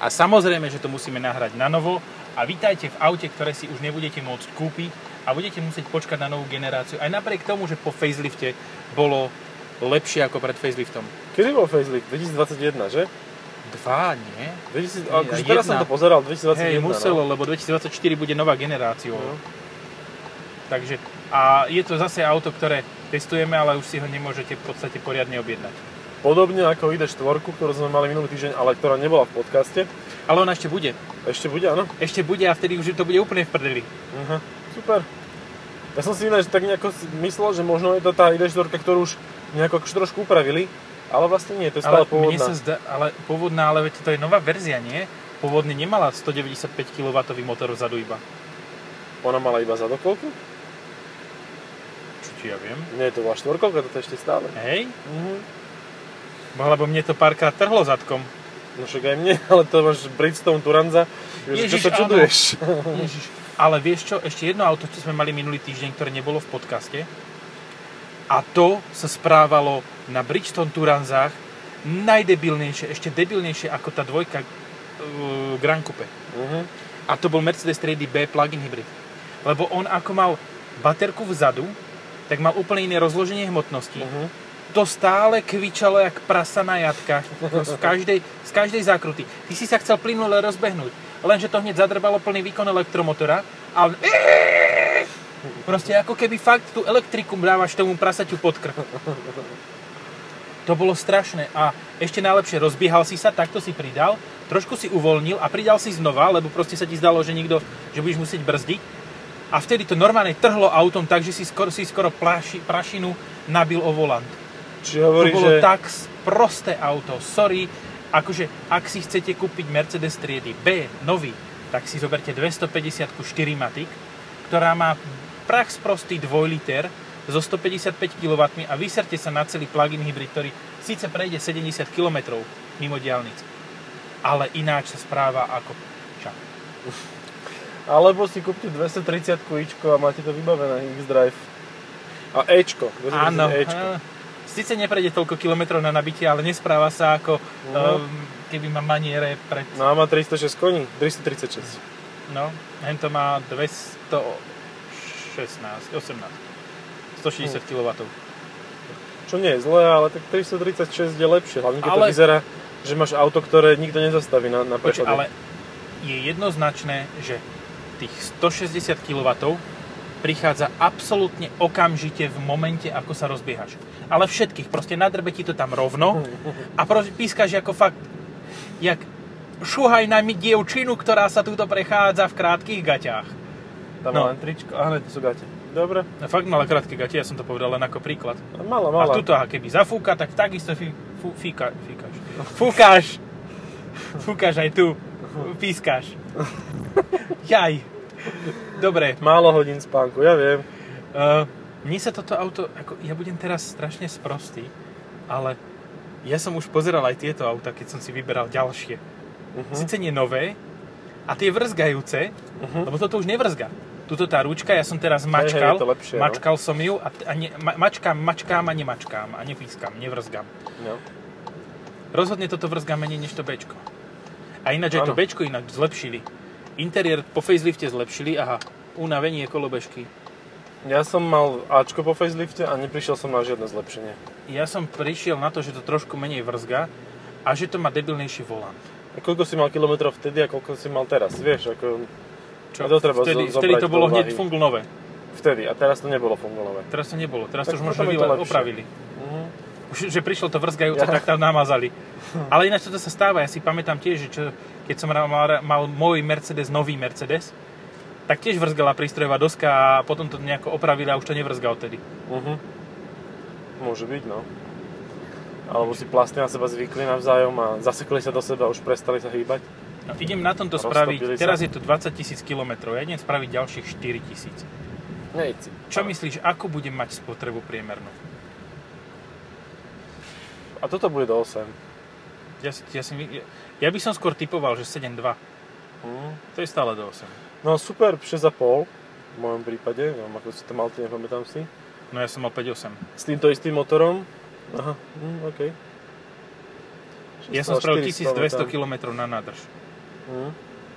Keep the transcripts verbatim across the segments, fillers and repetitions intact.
A samozrejme, že to musíme nahrať na novo a vítajte v aute, ktoré si už nebudete môcť kúpiť a budete musieť počkať na novú generáciu. Aj napriek tomu, že po facelifte bolo lepšie ako pred faceliftom. Kedy bol facelift? dvetisícdvadsaťjeden, že? Dva, nie? dvetisíc, nie akože teraz som to pozeral, dvetisícdvadsaťjeden. Hej, muselo, no. Lebo dvetisícdvadsaťštyri bude nová generácia. No. Takže, a je to zase auto, ktoré testujeme, ale už si ho nemôžete v podstate poriadne objednať. Podobne ako í dé štyri, ktorú sme mali minulý týždeň, ale ktorá nebola v podcaste. Ale ona ešte bude. Ešte bude, áno? Ešte bude a vtedy už to bude úplne v prdeli. Aha, super. Ja som si ináč tak nejako myslel, že možno je to tá í dé štyri, ktorú už nejako trošku upravili, ale vlastne nie, to je stále ale pôvodná. Mne sa zdá, ale pôvodná, ale veď to je nová verzia, nie? Pôvodne nemala stodeväťdesiatpäť kilowattov motor vzadu iba. Ona mala iba za dokoľku? Čo ti ja viem? Nie, to bola štvorkolka, toto ešte stále. Hej? Mhm. Lebo mne to párkrát trhlo zadkom. No však aj mne, ale to máš Bridgestone Turanza. Ježiš, čo sa čuduješ? Ježiš. Ale vieš čo, ešte jedno auto, čo sme mali minulý týždeň, ktoré nebolo v podcaste. A to sa správalo na Bridgestone Turanzách najdebilnejšie, ešte debilnejšie ako tá dvojka uh, Grand Coupe. Uh-huh. A to bol Mercedes triedy B plug-in hybrid. Lebo on ako mal baterku vzadu, tak mal úplne iné rozloženie hmotnosti. Uh-huh. To stále kvičalo jak prasa na jatkách z každej, z každej zákruty. Ty si sa chcel plynule rozbehnúť, lenže to hneď zadrbalo plný výkon elektromotora a on... Proste ako keby fakt tú elektriku dávaš tomu prasaťu pod krk. To bolo strašné a ešte najlepšie rozbiehal si sa, takto si pridal, trošku si uvoľnil a pridal si znova, lebo proste sa ti zdalo, že nikto, že budeš musieť brzdiť a vtedy to normálne trhlo autom tak, že si skoro, si skoro plaši, prašinu nabil o volant. Čiže hovorí, to bolo že... tak prosté auto, sorry, akože ak si chcete kúpiť Mercedes triedy B, nový, tak si zoberte dvestopäťdesiat štyri Matic, ktorá má prach sprostý dva liter so stopäťdesiatpäť kilowattov a vyserte sa na celý plug-in hybrid, ktorý síce prejde sedemdesiat kilometrov mimo diaľnic, ale ináč sa správa ako čak. Alebo si kúpte dvestotridsať ičko a máte to vybavené, X-Drive. A Ečko. Áno, Ečko. Síce neprejde toľko kilometrov na nabitie, ale nespráva sa ako uh-huh. um, keby má maniere pred... No a má tristošesť koní, tristotridsaťšesť. No, hen to má dvestošestnásť, osemnásť, stošesťdesiat kilowattov. Čo nie je zlé, ale tak tristotridsaťšesť je lepšie, hlavne keď ale... to vyzerá, že máš auto, ktoré nikto nezastaví na, na prechode. Ale je jednoznačné, že tých stošesťdesiat kilowattov prichádza absolútne okamžite v momente, ako sa rozbiehaš. Ale všetkých, proste nadrbe ti to tam rovno a pískaš ako fakt, jak šuhaj na mi dievčinu, ktorá sa túto prechádza v krátkych gaťách. Tam no. Má len tričko, aha, to sú gate. Dobre. No, fakt mala krátke gate, ja som to povedal len ako príklad. Mala, mala. A tuto, keby zafúka, tak takisto fí, fú, fíka, fíkaš. Fúkaš. Fúkaš aj tu. Pískaš. Jaj. Dobre. Málo hodín spánku, ja viem. Uh, mne sa toto auto, ako, ja budem teraz strašne sprostý, ale ja som už pozeral aj tieto auta, keď som si vyberal ďalšie. Uh-huh. Sice nie nové, a tie vrzgajúce, uh-huh. lebo toto už nevrzga. Tuto tá ručka, ja som teraz mačkal, hej, hej, lepšie, mačkal no? som ju a, a ne, ma, mačkám, mačkám a nemačkám a nepískam, nevrzgam. No. Rozhodne toto vrzga menej než to Bčko. A ináč aj to Bčko ináč zlepšili. Interiér po facelifte zlepšili, aha, unavenie kolobežky. Ja som mal Ačko po facelifte a neprišiel som na žiadne zlepšenie. Ja som prišiel na to, že to trošku menej vrzga a že to má debilnejší volant. A koľko si mal kilometrov vtedy a koľko si mal teraz, vieš, ako... Čo? To treba vtedy, zo- vtedy to bolo hneď fungl nové. Vtedy, a teraz to nebolo fungl nové. Teraz to nebolo, teraz tak to už možno vyle, opravili. Uh-huh. Už, že prišlo to vrzgajúce, ja. tak tam namazali. Ale ináč toto sa stáva, ja si pamätám tiež, že čo, keď som mal, mal môj Mercedes, nový Mercedes, tak tiež vrzgala prístrojová doska a potom to nejako opravili a už to nevrzga odtedy. Uh-huh. Môže byť, no. Alebo si plasty na seba zvykli navzájom a zasekli sa do seba a už prestali sa hýbať. No, idem na tomto spraviť, teraz je to dvadsať tisíc kilometrov, ja idem spraviť ďalších štyri tisíc. Nejci. Čo myslíš, ako budem mať spotrebu priemernú? A toto bude do osem. Ja, ja, si, ja, ja by som skôr typoval, že sedem dva. Hmm. To je stále do osem. No super, šesť a pol v mojom prípade, neviem ako si to mal, ty nepamätám si. No ja som mal päť osem. S týmto istým motorom? Aha, hm, okej. Okay. Ja som spravil tisícdvesto kilometrov na nádrž. Mm.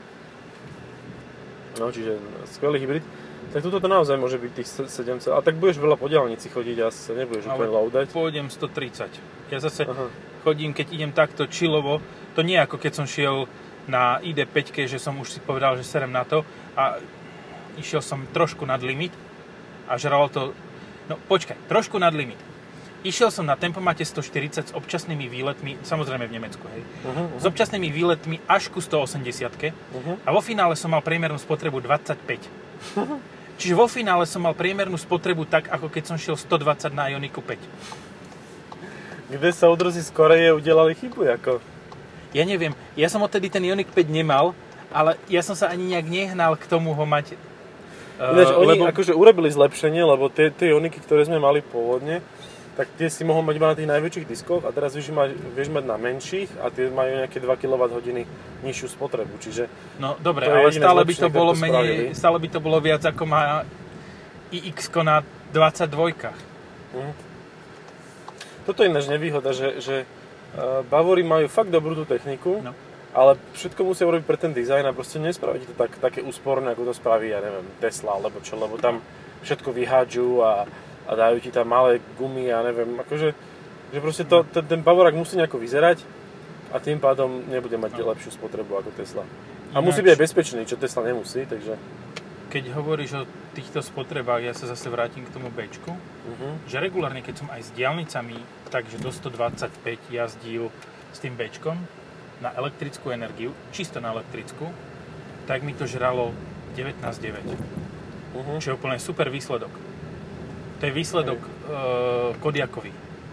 No, čiže skvelý hybrid. Tak tuto to naozaj môže byť tých sedem celých. A tak budeš veľa po diaľnici chodiť a sa nebudeš úplne loadať. Pôjdem sto tridsať. Ja zase Aha. chodím, keď idem takto chillovo. To nie ako keď som šiel na í dé päť, že som už si povedal, že serem na to. A išiel som trošku nad limit. A žralo to... No počkaj, trošku nad limit. Išiel som na tempomate sto štyridsať s občasnými výletmi, samozrejme v Nemecku, hej. Uh-huh, uh-huh. S občasnými výletmi až ku sto osemdesiatke. Uh-huh. A vo finále som mal priemernú spotrebu dvadsaťpäť. Uh-huh. Čiže vo finále som mal priemernú spotrebu tak, ako keď som šiel sto dvadsať na Ioniqu päť. Kde sa udrzi z Koreje udelali chybu, ako? Ja neviem, ja som odtedy ten Ioniq päť nemal, ale ja som sa ani nejak nehnal k tomu ho mať. Ináč, uh, oni lebo... akože urobili zlepšenie, lebo tie, tie Ioniqy, ktoré sme mali pôvodne, tak tie si mohol mať iba na tých najväčších diskoch a teraz vieš mať, vieš mať na menších a tie majú nejaké dva kilowatthodiny nižšiu spotrebu, čiže... No dobre, ale stále by to bolo menej, stále by to bolo viac ako má í iks-ko na dvadsaťdva. Mhm. Toto je ináč nevýhoda, že, že Bavory majú fakt dobrú tú techniku, no. Ale všetko musia urobiť pre ten dizajn a proste nespraviť to tak, také úsporné, ako to spraví, ja neviem, Tesla alebo čo, lebo tam všetko vyhádžu a a dajú ti tam malé gumy a neviem, akože, že proste to, ten, ten Bavorák musí nejako vyzerať a tým pádom nebude mať no. lepšiu spotrebu ako Tesla. A Ináč, musí byť aj bezpečný, čo Tesla nemusí, takže... Keď hovoríš o týchto spotrebách, ja sa zase vrátim k tomu Bčku, uh-huh. že regulárne, keď som aj s diaľnicami, takže do sto dvadsaťpäť jazdil s tým Bčkom na elektrickú energiu, čisto na elektrickú, tak mi to žralo devätnásť deväť. Uh-huh. Čo je úplne super výsledok. To je výsledok e, Kodiakovi.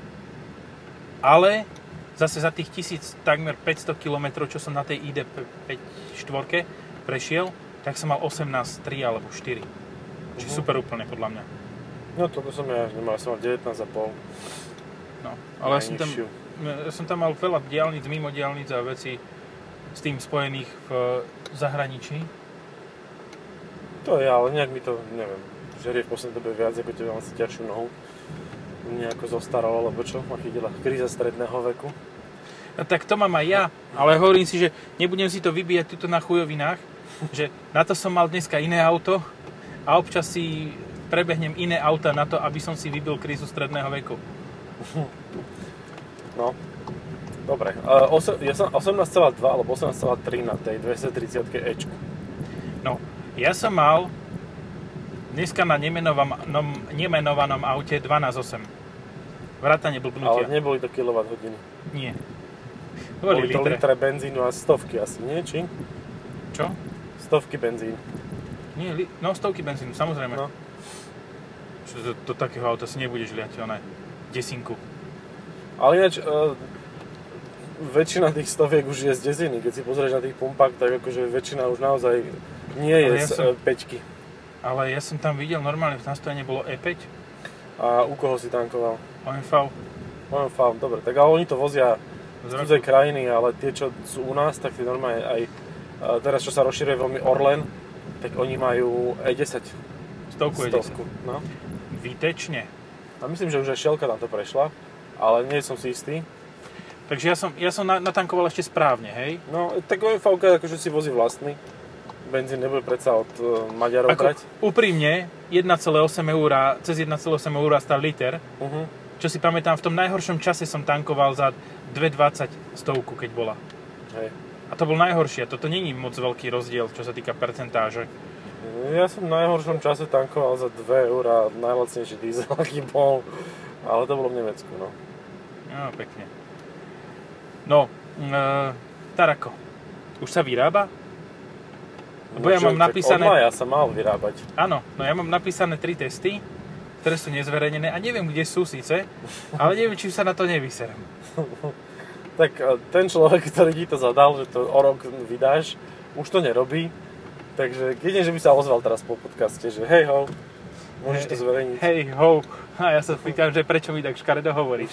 Ale zase za tých tisíc, takmer päťsto kilometrov, čo som na tej í dé päť štyri prešiel, tak som mal osemnásť tri alebo štyri. Čiže uh-huh. super úplne podľa mňa. No toto som ja nemal, som mal devätnásť a pol. No, ale ja som, tam, ja som tam mal veľa diaľnic, mimo diaľnic a veci s tým spojených v zahraničí. To je, ale nejak mi to, neviem, žerie v poslednej dobe viac, ako tebe mám si ťažšiu nohu. Nejako zostaralo, alebo čo, ma chytila kríza stredného veku. No tak to mám aj ja, ale hovorím si, že nebudem si to vybíjať tuto na chujovinách, že na to som mal dneska iné auto a občas si prebehnem iné auta na to, aby som si vybil krízu stredného veku. No, dobre. Uh, osem, ja som osemnásť celá dva alebo osemnásť celá tri na tej dvestotridsiatke Ečku. No, ja som mal dneska na nemenovanom, nemenovanom aute dvanásť osem. Vrátane blbnutia. Ale neboli to kilowatthodiny. Nie. Boli, boli to litre. litre benzínu a stovky asi, nie? Či? Čo? Stovky benzín. Nie, li, no stovky benzínu, samozrejme. No. Čo, do, do takého auta si nebudeš liať, oné, desinku. Ale ináč, uh, väčšina tých stoviek už je z desiny. Keď si pozrieš na tých pumpách, tak akože väčšina už naozaj nie je ja z som... peťky. Ale ja som tam videl, normálne v nastojení bolo é päť. A u koho si tankoval? ó em vé. ó em vé, dobre. Tak ale oni to vozia z cudzej krajiny, ale tie, čo sú u nás, tak tie normálne aj teraz, čo sa rozširuje veľmi Orlen, tak oni majú é desať. Stovku é desať. No. Výtečne. A myslím, že už aj Šelka tam to prešla, ale nie som si istý. Takže ja som, ja som natankoval ešte správne, hej? No, tak ó em vé akože si vozí vlastný. Benzín nebude predsa od uh, Maďarov brať. Úprimne, jeden celá osem eur, cez jeden celá osem eur stál liter. Uh-huh. Čo si pamätám, v tom najhoršom čase som tankoval za dva dvadsať stovku, keď bola. Hej. A to bol najhoršie. Toto není moc veľký rozdiel, čo sa týka percentáže. Ja som v najhoršom čase tankoval za dva eurá, najlacnejší diesel, aký bol. Ale to bolo v Nemecku, no. No, pekne. No, e, Tarako, už sa vyrába? Lebo ja mám napísané... Od mája sa mal vyrábať. Áno, no ja mám napísané tri testy, ktoré sú nezverejnené a neviem, kde sú síce, ale neviem, či sa na to nevyserem. Tak ten človek, ktorý ti to zadal, že to o rok vydáš, už to nerobí. Takže jedine, že by sa ozval teraz po podcaste, že hej ho, môžeš to zverejniť. Hej ho, a ja sa pýtam, že prečo mi tak škaredo hovoríš.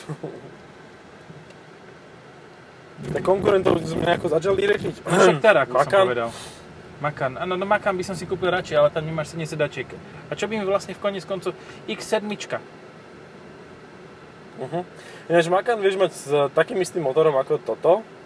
Tak konkurentov sme nejako začali riešiť. Však Tarako som povedal. Macan. Áno, no Macan by som si kúpil radšej, ale tam nemáš sedem sedačiek. A čo by mi vlastne v koniec koncov iks sedem. Uh-huh. Ináč Macan vieš mať s takým istým motorom ako toto,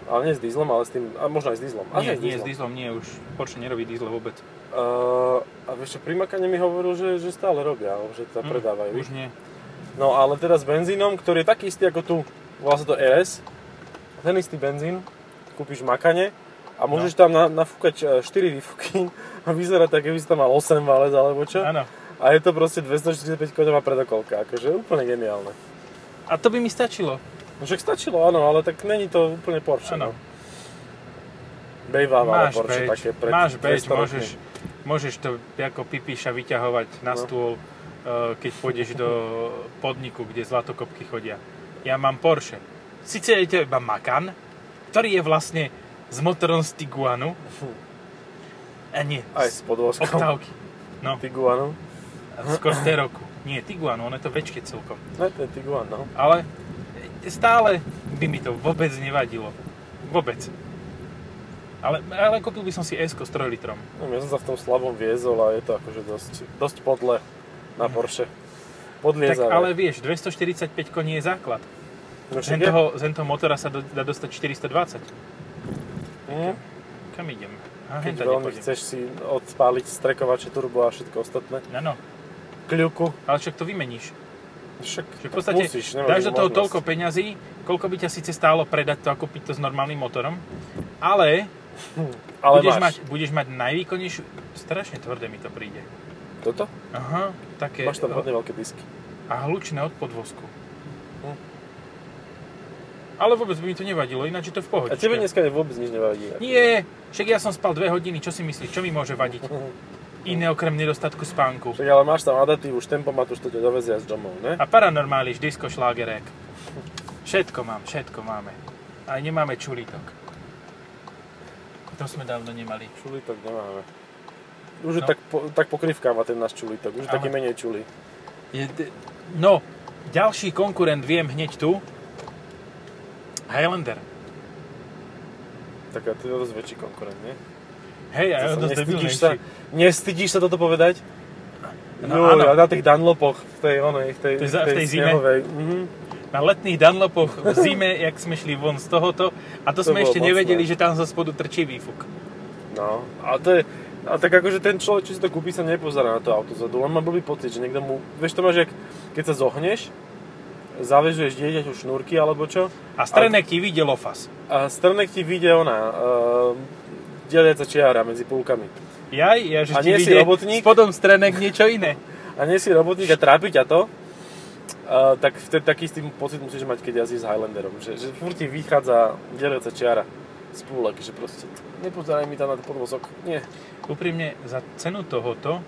Ale nie s dieslom, ale s tým, a možno aj s dieslom. Nie, s nie s dieslom, nie, už Porsche nerobí diesel vôbec. Uh, a vieš čo, pri Makane mi hovoril, že, že stále robia, že to mm, predávajú. Už nie. No ale teda s benzínom, ktorý je taký istý ako tu, volá sa to er es, ten istý benzín, kúpiš v Makane a môžeš no. tam na, nafúkať štyri výfuky a vyzerá tak, keby si tam mal osem válec alebo čo. Áno. A je to proste dvestoštyridsaťpäť koňová predokolka, akože úplne geniálne. A to by mi stačilo. No však stačilo, áno, ale tak není to úplne Porsche, áno. No. Bejváva Porsche beč, také pred Máš beč, môžeš, môžeš to ako pipíša vyťahovať na no. stôl, keď pôjdeš do podniku, kde zlatokopky chodia. Ja mám Porsche. Sice je to iba Macan, ktorý je vlastne s motorom z Tiguanu. A nie. Aj s podvozkom. Oktávky. No. Tiguanu. Skôr T-Roku. Nie, Tiguanu, on je to večke celkom. No, to je Tiguan, no. Ale stále by mi to vôbec nevadilo. Vôbec. Ale, ale kúpil by som si S-ko s trojlitrom. No, ja som sa v tom slabom viezol a je to akože dosť, dosť podle na Porsche. Podliezavé. Tak ale vieš, dvestoštyridsaťpäť koní je základ. No, zen, toho, zen toho motora sa do, dá dostať štyristodvadsať. Mm. Kam idem? A Keď veľmi nepôjdem. Chceš si odpáliť strekovače, turbo a všetko ostatné. Áno. Kľuku. Ale však to vymeníš. Však v podstate musíš, dáš do toho možnosť. toľko peňazí, koľko by ťa síce stálo predať to a kúpiť to s normálnym motorom, ale, hm, ale budeš, mať, budeš mať najvýkonnejšiu... Strašne tvrdé mi to príde. Toto? Aha, také... Máš tam hodne veľké disky. A hlučné od podvozku. Hm. Ale vôbec by mi to nevadilo, ináč je to v pohode. A tebe dneska vôbec nič nevadí? Nie, však ja som spal dve hodiny, čo si myslíš, čo mi môže vadiť? Iné okrem nedostatku spánku. Však ale máš tam adaptívu, štempomat, už to ťa dovezie až domov, ne? A paranormáliš, disko, šlágerek. Všetko mám, všetko máme. A nemáme čulítok. To sme dávno nemali. Čulítok nemáme. Už no. tak, po, tak pokrývkáva ten náš čulítok, už je taký menej čulý. Je, no, ďalší konkurent viem hneď tu. Highlander. Tak a to je dosť väčší konkurent, nie? Hej, a je dosť debilnejší. Sa, nestydíš sa toto povedať? No, no, a na tých Dunlopoch v tej, onej, v tej, tej, v tej zime. Mhm. Na letných Dunlopoch v zime, jak sme šli von z tohoto, a to, to sme ešte mocné. Nevedeli, že tam zo spodu trčí výfuk. No, a to je, a tak akože ten človek, čo si to kúpi, sa nepozerá na to auto zadu, len má blbý pocit, že niekto mu, vieš, to máš, jak, keď sa zohneš, zavežuješ dieťaťu šnúrky, alebo čo. A strnek a, ti vyjde lofas. A strnek ti vyjde ona, uh, deliaca čiara medzi púlkami. Jaj, ja, že a ti vyjde robotník, spodom strenek niečo iné. A nie si robotník a trápi ťa to, uh, tak vtedy taký istý pocit musíš mať, keď jazdíš s Highlanderom, že, že furt ti vychádza deliaca čiara z púlek, že proste nepozeraj mi tam na podvozok, nie. Úprimne, za cenu tohoto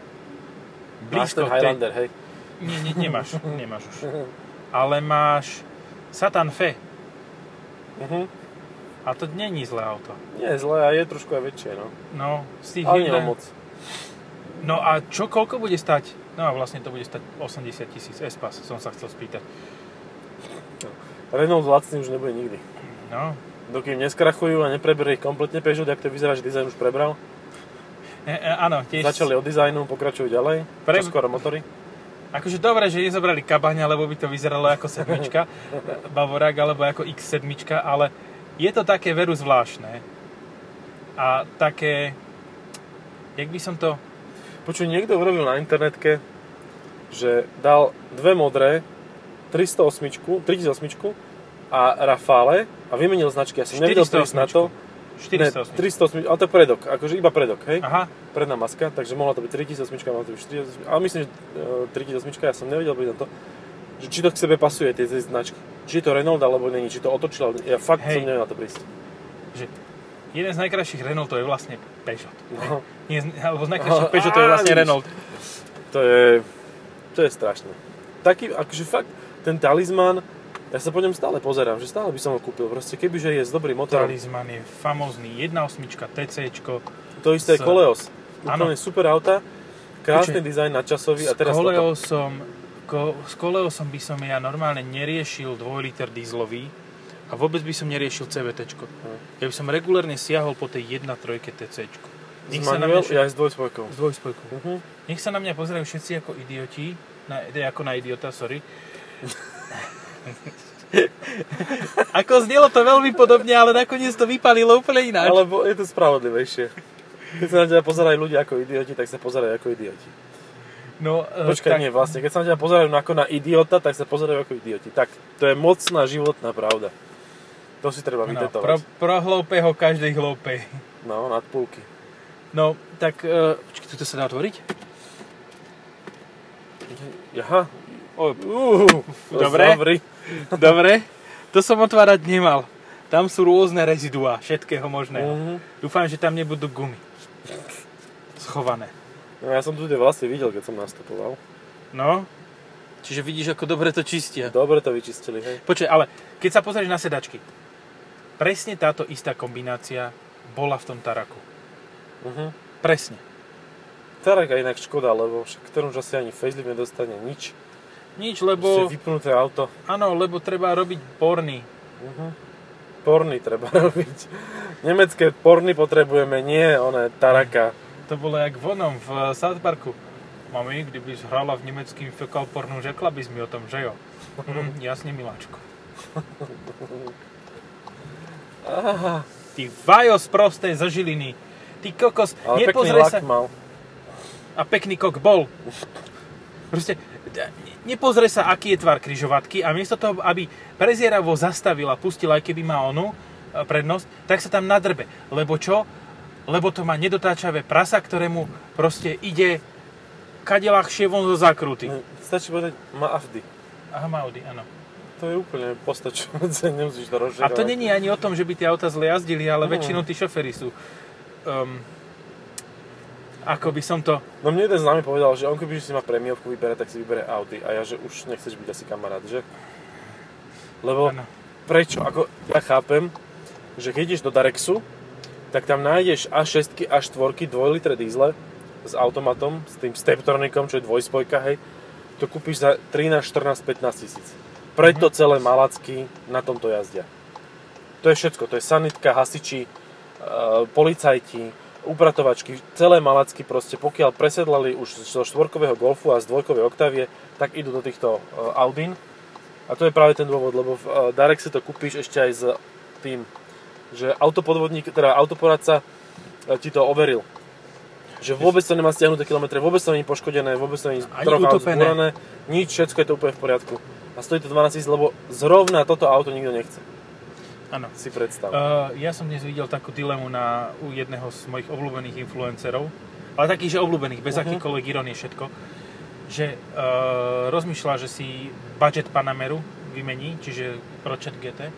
blízko máš ten Highlander, tej... hej? Nie, nie, nemáš, nemáš už. Ale máš Satan Fe. Uh-huh. A to není zlé auto. Nie je zlé a je trošku aj väčšie, no. No, z tých ale jedna... moc. No a čo, koľko bude stať? No a vlastne to bude stať osemdesiat tisíc. S-Pass som sa chcel spýtať. No. Renault lacný už nebude nikdy. No. Dokým neskrachujú a nepreberie ich kompletne Peugeot, jak to vyzerá, že dizajn už prebral. E, e, áno, tiež... Začali od dizajnu, pokračujú ďalej. Pre... Čo skoro motory. Akože dobré, že nezobrali Kabaňa, lebo by to vyzeralo ako sedmička, Bavorák, alebo ako iks sedem, ale je to také veru zvláštne. A také, jak by som to... Počuj, niekto urobil na internetke, že dal dve modré, tristoosem, tritisícosem a Rafale a vymenil značky. Ja som nevidel prísť na to. štyristoosem. Ne, tristoosem, ale to je predok, akože iba predok, hej? Aha. Predná maska, takže mohla to byť tritisícosem, mohla to byť štyritisícosem, ale myslím, že tritisícosem, ja som nevedel byť na to, že či to k sebe pasuje, tie, tie značky. Či je to Renault, alebo není, či to otočila, ja fakt hej. Som nevedel na to prísť. Že jeden z najkrajších Renaultov je vlastne Peugeot. No. Nie, alebo z najkrajších Peugeotov je vlastne Renault. To je, to je strašné. Taký, akože fakt, ten talizman, ja sa po ňom stále pozerám, že stále by som ho kúpil. Proste kebyže je s dobrým motorom. Talisman je famózny, jedna osem TCčko. To isté je s... Koleos. Úplne super auta, krásny Počuť, dizajn nadčasový a teraz s Koleosom, ko, s Koleosom by som ja normálne neriešil dvojliter dieselový a vôbec by som neriešil cé vé téčko. Hm. Ja by som regulárne siahol po tej jedna tri TCčko. S manuel, ja s dvojspojkou. S dvojspojkou. Uh-huh. Nech sa na mňa pozerajú všetci ako idioti, na, ako na idiota, sorry. Ako znelo to veľmi podobne, ale nakoniec to vypalilo úplne ináč. Alebo je to spravodlivejšie. Keď sa na teba pozerajú ľudia ako idioti, tak sa pozerajú ako idioti. No, Počkaj, tak... nie, vlastne. Keď sa na teba pozerajú ako na idiota, tak sa pozerajú ako idioti. Tak, to je mocná životná pravda. To si treba vytetovať. No, pro, pro hlúpeho každej hlúpej. No, nad púlky. No, tak... Uh, počkej, tu sa dá otvoriť? Jaha. Oh, uh, dobre, dobre, to som otvárať nemal. Tam sú rôzne reziduá, všetkého možného. Uh-huh. Dúfam, že tam nebudú gumy schované. No, ja som tu tie vlastne videl, keď som nastupoval. No, čiže vidíš, ako dobre to čistia. Dobre to vyčistili, hej. Počkaj, ale keď sa pozrieš na sedačky, presne táto istá kombinácia bola v tom Taraku. Uh-huh. Presne. Tarak je inak škoda, lebo však v ktorom čase ani facelift nedostane nič. Nič, lebo... Ešte vypnuté auto. Áno, lebo treba robiť porny. Uh-huh. Porny treba robiť. Nemecké porny potrebujeme, nie oné Taraka. To bolo jak vonom v South Parku. Mami, kdyby hrala v nemeckým fekal pornu, řekla bys mi o tom, že jo? Hm, jasne, miláčko. Aha. Ty vajos prosté zo Žiliny. Ty kokos, ale nepozrej sa... mal. A pekný kok bol. Proste, nepozrie sa, aký je tvar križovatky a miesto toho, aby prezieravo zastavil a pustil, aj keby má onu prednosť, tak sa tam nadrbe. Lebo čo? Lebo to má nedotáčavé prasa, ktorému proste ide kade ľahšie von zo zakruty. Stačí povedať, má Audi. Aha, má Audi, áno. To je úplne postačujúce, nemusíš to rozširovať. A to není ani o tom, že by tie auta zle jazdili, ale mm. väčšinou tí šoféry sú... Um, Ako by som to... No mne jeden známy povedal, že on keby si má prémiovku vyberať, tak si vybere Audi. A ja, že už nechceš byť asi kamarát, že? Lebo ano. Prečo? Ako ja chápem, že keď ideš do Darexu, tak tam nájdeš á šesť, á štyri, dva litre diesle s automatom, s tým steptronikom, čo je dvojspojka, hej. To kúpiš za trinásť, štrnásť, pätnásť tisíc. Preto mm-hmm. celé malacky na tomto jazdia. To je všetko. To je sanitka, hasiči, uh, policajti, upratovačky, celé malacky proste, pokiaľ presedlali už zo štvorkového Golfu a z dvojkovej Octavie, tak idú do týchto uh, Audín. A to je práve ten dôvod, lebo v uh, Darexe to kúpiš ešte aj s tým, že autopodvodník, teda autoporadca uh, ti to overil. Že vôbec to nemá stiahnuté kilometre, vôbec to nie je poškodené, vôbec to nie je trocha zbúrané, nič, všetko je to úplne v poriadku. A stojí to dvanásť tisíc, lebo zrovna toto auto nikto nechce. Áno. Si predstav. Uh, ja som dnes videl takú dilemu na, u jedného z mojich obľúbených influencerov, ale takých, že obľúbených, bez uh-huh. akýkoľvek ironie všetko, že uh, rozmýšľa, že si budget Panameru vymení, čiže Pročet gé té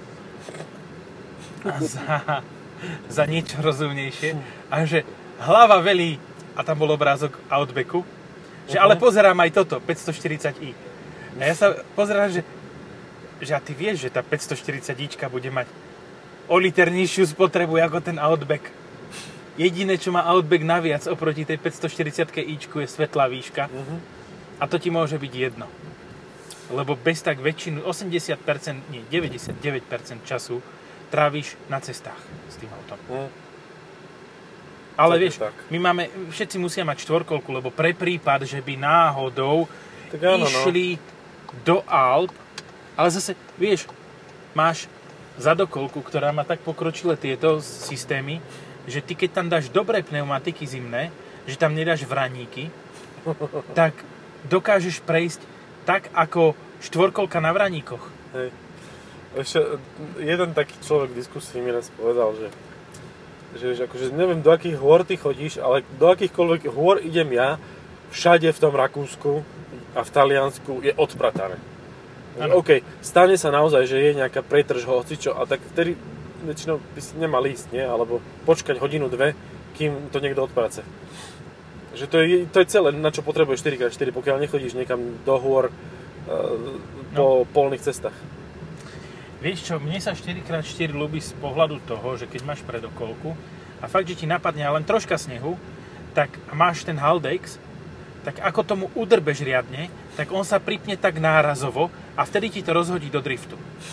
a za, za niečo rozumnejšie a že hlava velí, a tam bol obrázok Outbacku, že uh-huh. ale pozerám aj toto, päťstoštyridsať i. A ja sa pozerám, že že a ty vieš, že tá päťstoštyridsať bude mať o liter nižšiu spotrebu ako ten Outback. Jediné, čo má Outback naviac oproti tej päťstoštyridsiatke ičku je svetlá výška. Uh-huh. A to ti môže byť jedno. Lebo bez tak väčšinu, osemdesiat percent, nie, deväťdesiatdeväť percent času tráviš na cestách s tým autom. Uh-huh. Ale tak vieš, my máme, všetci musia mať štvorkolku, lebo pre prípad, že by náhodou tak áno, išli no. do Alp. Ale zase, vieš, máš zadokolku, ktorá má tak pokročilé tieto systémy, že ty keď tam dáš dobré pneumatiky zimné, že tam nedáš vraníky, tak dokážeš prejsť tak, ako štvorkolka na vraníkoch. Hej. Ešte jeden taký človek v diskusii mi raz povedal, že, že, že akože neviem, do akých hôr ty chodíš, ale do akýchkoľvek hôr idem ja, všade v tom Rakúsku a v Taliansku je odpratané. OK, stane sa naozaj, že je nejaká pretrž hocičo, a tak vtedy väčšinou by si nemal ísť, nie? Alebo počkať hodinu, dve, kým to niekto odprace. Že to je, to je celé, na čo potrebuješ štyri krát štyri, pokiaľ nechodíš niekam do hôr uh, po no. polných cestách. Vieš čo, mne sa štyri krát štyri ľúbi z pohľadu toho, že keď máš predokolku a fakt, že ti napadne len troška snehu, tak máš ten Haldex, tak ako tomu udrbeš riadne, tak on sa pripne tak nárazovo a vtedy ti to rozhodí do driftu.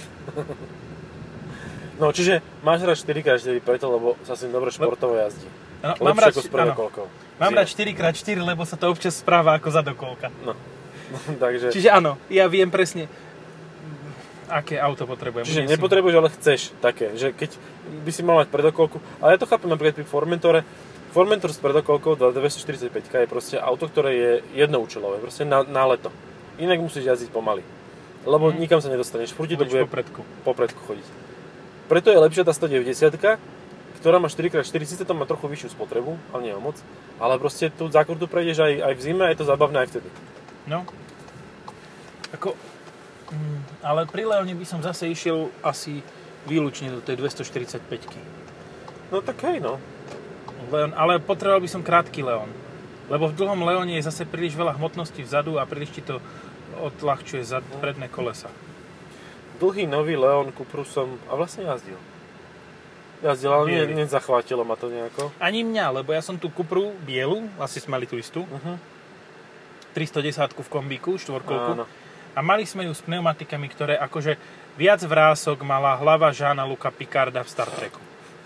No, čiže máš rád štyri krát štyri preto, lebo sa si dobre športovo jazdí. No, mám rád, mám rád štyri krát štyri, lebo sa to občas správa ako zadokolka. No, takže... Čiže áno, ja viem presne. Aké auto potrebujem? Čiže nepotrebuješ, ale chceš také, že keď by si mal mať predokolku, ale ja to chápem napríklad pri Formentore. Formentor s predokolkou dvestoštyridsaťpäť je proste auto, ktoré je jednoučelové, proste na, na leto. Inak musíš jazdiť pomaly, lebo hmm. nikam sa nedostaneš, furt ti to bude popredku. popredku chodiť. Preto je lepšia tá stodeväťdesiat, ktorá má štyri krát štyri, síce to má trochu vyššiu spotrebu, ale nie moc, ale proste tú zákrutu prejdeš aj, aj v zime a je to zábavné aj vtedy. No, ako, mm, ale pri Leone by som zase išiel asi výlučne do tej dvestoštyridsaťpäť. No tak hej, no. Leon, ale potreboval by som krátky Leon. Lebo v dlhom Leone je zase príliš veľa hmotnosti vzadu a príliš ti to odľahčuje za predné kolesa. Dlhý nový Leon Cupru som a vlastne jazdil. Jazdil, ale ne, nezachvátilo ma to nejako. Ani mňa, lebo ja som tú Cupru bielu, asi sme mali tú istú, uh-huh. tristodesať v kombíku, štvorkolku. Áno. A mali sme ju s pneumatikami, ktoré akože viac vrások mala hlava Jeana Luca Picarda v Star Treku.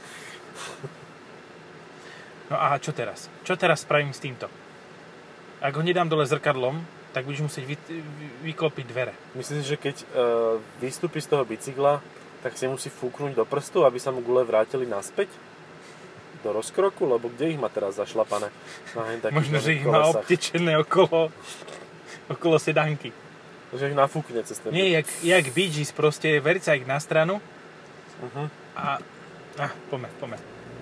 No a čo teraz? Čo teraz spravím s týmto? Ak ho nedám dole zrkadlom, tak budeš musieť vy, vy, vyklopiť dvere. Myslím si, že keď uh, vystúpi z toho bicykla, tak si musí fúknuť do prstu, aby sa mu gule vrátili naspäť do rozkroku, lebo kde ich má teraz zašlapané? Možno, že ich má obtečené okolo, okolo sedanky. Že ich nafúkne cez ten... Nie, jak, jak Bee Gees, proste veriť sa ich na stranu uh-huh. a... Ah, pomer, pomer.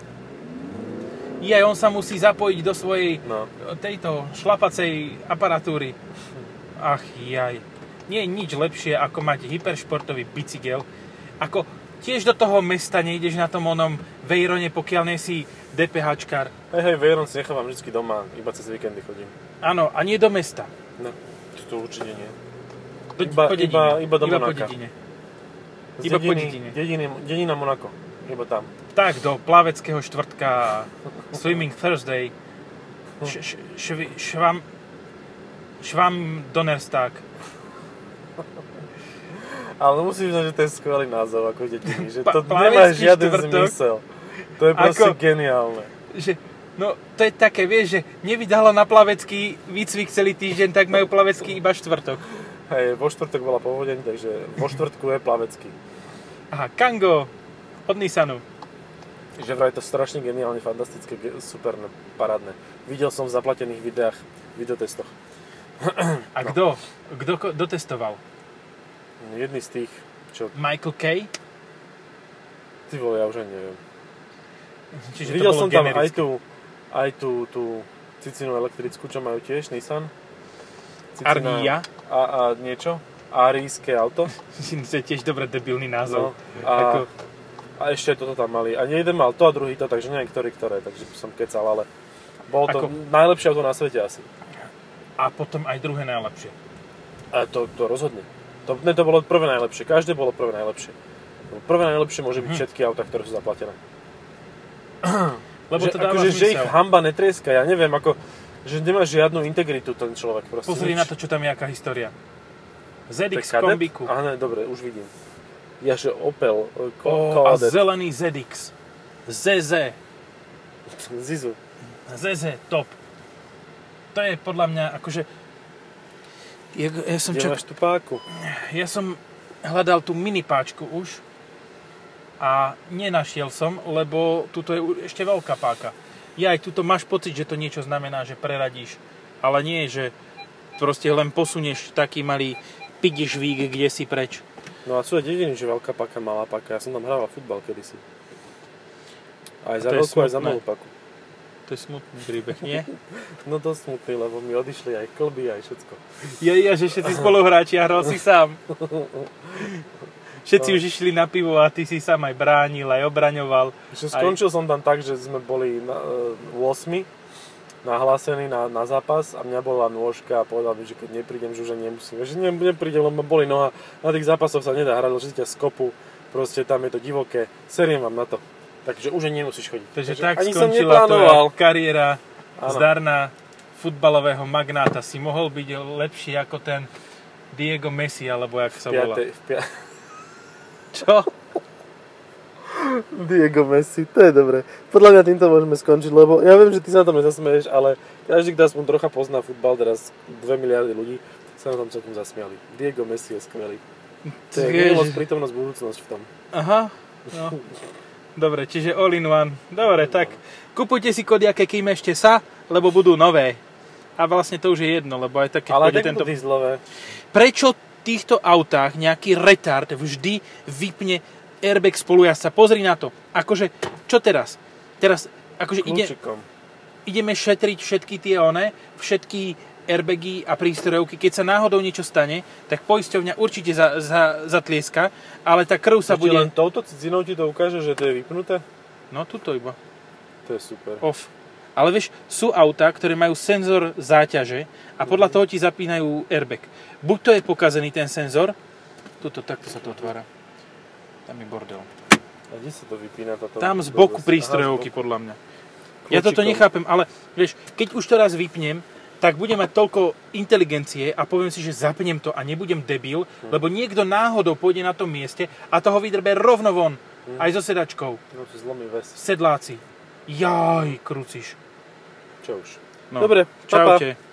I aj on sa musí zapojiť do svojej no. tejto šlapacej aparatúry. Ach jaj. Nie je nič lepšie, ako mať hyperšportový bicykel. Ako tiež do toho mesta nejdeš na tom onom Veyrone, pokiaľ nie si DPHčkár. Hej, hej, Veyron si nechávam vždy doma, iba cez víkendy chodím. Áno, a nie do mesta. No, to určite nie. Do, iba, po dedine. Iba, iba do iba Monaka. Po dedine. Iba dediny, po dedine. Dediny, dedina Monako. Iba tam. Tak, do plaveckého štvrtka, Swimming Thursday, š, š, švi, švam, švam Donnerstag. Ale musíš znať, že to je skvelý názov ako dediny, že to pa, nemá žiaden štvrtok. Zmysel. To je proste ako, geniálne. Že, no, to je také, vieš, že nevydalo na plavecký výcvik celý týždeň, tak majú plavecký iba štvrtok. Hej, vo štvrtok bola povodeň, takže vo štvrtku je plavecký. Aha, Kango od Nissanu. Že vraj to strašne geniálne, fantastické, super, parádne. Videl som v zaplatených videách, videotestoch. A no. kto? Kto dotestoval? Jedný z tých, čo... Michael Kay? Ty vole, ja už ani neviem. Čiže videl som tam genericky. aj tú, aj tú, tú cicinu elektrickú, čo majú tiež, Nissan. Cicina Argia. A, a niečo. Arijské auto. To je tiež dobre debilný názov. No, a... Ako... A ešte toto tam mali. A jeden mal to a druhý to, takže neviem, ktorý ktoré. Takže som kecal, ale bolo to Ako... najlepšie auto na svete asi. A potom aj druhé najlepšie. A to, to rozhodne. To, ne, to bolo prvé najlepšie. Každé bolo prvé najlepšie. Prvé najlepšie môže byť hm. všetky autá, ktoré sú zaplatené. Lebo že, to dáva akože, že ich zmysel. hanba netrieska. Ja neviem, ako, že nemá žiadnu integritu ten človek. Proste Pozri nič. na to, čo tam je, aká história. zet iks Kadett? kombíku. Aha, ne, dobre, už vidím. Jaže Opel, ko, oh, a zelený zet iks. zet zet. Zizu. zet zet, top. To je podľa mňa, akože... Ja, ja som Kde čak... máš tú páku? Ja som hľadal tú mini páčku už a nenašiel som, lebo tuto je ešte veľká páka. Ja aj tuto máš pocit, že to niečo znamená, že preradíš, ale nie, že proste len posunieš taký malý pidižvík, kde si preč. No a sú aj dediny, že veľká paka, malá paka. Ja som tam hrával futbal kedysi. Aj za veľkú, aj za malú paku. To je smutný príbeh, nie? No to smutný, lebo mi odišli aj klby, aj všetko. Ja, ja, že všetci spoluhráči a hral si sám. Všetci no. už išli na pivo a ty si sám aj bránil, aj obraňoval. Že skončil aj... som tam tak, že sme boli na, uh, osmi nahlásení na, na zápas a mňa bola nôžka a povedal mi, že keď neprídem, že už nemusím. Že ne, neprídem, lebo ma boli noha. Na tých zápasoch sa nedá hrať, že ťa skopu. Proste tam je to divoké. Seriem vám na to. Takže už nemusíš chodiť. Takže, Takže tak skončila tvoja kariéra ano. Zdarná futbalového magnáta. Si mohol byť lepší ako ten Diego Messi, alebo jak sa volá. V pia... Čo? Diego Messi, to je dobré. Podľa mňa týmto môžeme skončiť, lebo ja viem, že ty sa na tom nezasmeješ, ale každý, kto aspoň trocha pozná futbal, teraz dve miliardy ľudí, sa na tom celkom zasmiali. Diego Messi je skvelý. To je minulosť, prítomnosť, budúcnosť v tom. Aha, no. Dobre, čiže all in one. Dobre, tak kupujte si Kodiaqe, kým ešte sa, lebo budú nové. A vlastne to už je jedno, lebo aj také... Ale tak tento... dieselové. Prečo v týchto autách nejaký retard vždy vypne airbag spolujazca? Pozri na to. Akože, čo teraz? Teraz, akože ide, ideme šetriť všetky tie one, všetky airbagy a prístrojovky. Keď sa náhodou niečo stane, tak poisťovňa určite za, za, zatlieska, ale tá krv sa bude... len touto cidzinou ti to ukáže, že to je vypnuté? No, tuto iba. To je super. Off. Ale vieš, sú autá, ktoré majú senzor záťaže a podľa toho ti zapínajú airbag. Buď to je pokazený ten senzor, tuto, takto sa to otvára. Tam je bordel. A kde sa to vypína? Táto... Tam z boku prístrojovky, podľa mňa. Kľúčikom. Ja toto nechápem, ale vieš, keď už to raz vypnem, tak budem mať toľko inteligencie a poviem si, že zapnem to a nebudem debil, hmm. lebo niekto náhodou pôjde na tom mieste a toho vydrbe rovno von. Hmm. Aj so sedačkou. No to zlomí ves. Sedláci. Jaj, kruciš. Čo už. No. Dobre, čaute.